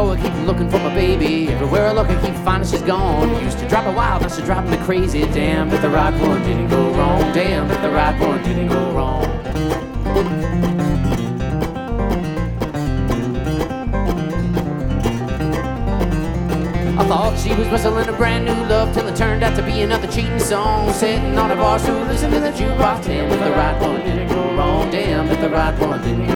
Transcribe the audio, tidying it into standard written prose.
go, I keep looking for my baby. Everywhere I look, I keep finding she's gone. Used to drive me wild, now she's driving me crazy. Damn, if the right one didn't go wrong. Damn, if the right one didn't go wrong. I thought she was whistling a brand new love till it turned out to be another cheating song. Sitting on a bar stool, listening to the jukebox. Damn, if the right one didn't go wrong. Damn, if the right one didn't go wrong.